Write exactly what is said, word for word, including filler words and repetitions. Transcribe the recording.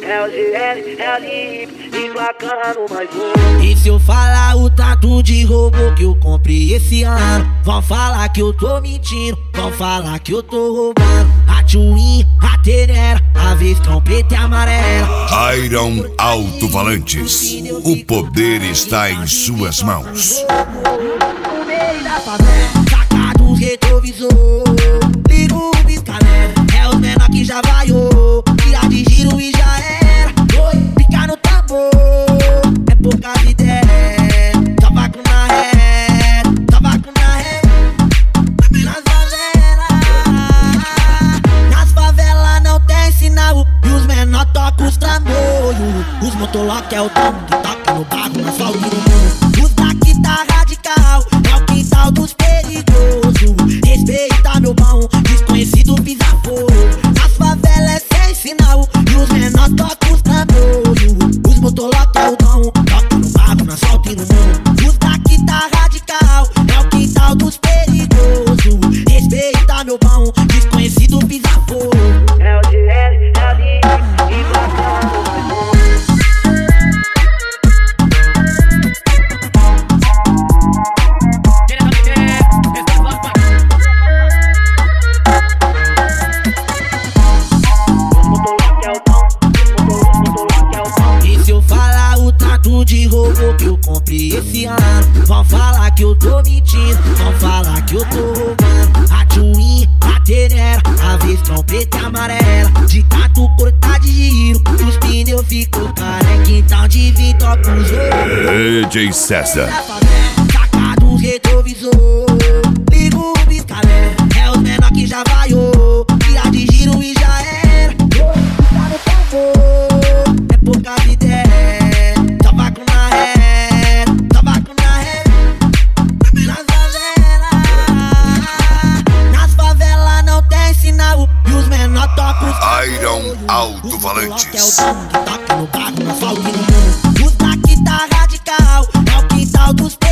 É o G L, é a Lip, emplacando mais um. E se eu falar o tanto de robô que eu comprei esse ano, vão falar que eu tô mentindo, vão falar que eu tô roubando. A Twin, a Tenera, a Viscão preta e amarela. Iron Alto-Falantes, o poder está em suas mãos. No meio da favela, saca dos retrovisor, liga o pisca-alerta, é os menor que já vaiou, tira de giro e já era. Oi, pica no tambor, é poucas ideias, tabaco na ré, tabaco na ré. Nas favelas, nas favelas não tem sinal, e os menor tocam os trambolhos. Os motolock é o tom que toca no barro, na asfalto e no mundo. Os daqui tá radical, é o quintal dos perigosos. Respeita meu bom, desconhecido pisa fogo. Nas favelas é sem sinal, e os menor tocam os trambolhos. Os motolock é o tom, toca no barro, na asfalto e no mundo. Os daqui tá radical, é o quintal dos perigosos. Respeita meu bom, desconhecido pisa fogo. É o G L, é a Lip, emplacando mais um. E se eu falar o tanto de robô que eu comprei esse ano, vão falar que eu tô mentindo, vão falar que eu tô roubando. A Twin, a Tenera, a Viscão preta e amarela. De tanto cortar de giro, os pneus ficou careca, então de vir toca os outros. D J César. Saca dos retrovisor, liga o pisca-alerta, é os menor que já vaiou, tira de giro e já era. Tá no tambor, é poucas ideias, tabaco na ré, tabaco na ré. Nas favelas, nas favelas não tem sinal, e os menor tocam os Iron Alto-Falantes. é o tom que toca no barro, na asfalto e no mundo. Os daqui tá radical, é o quintal dos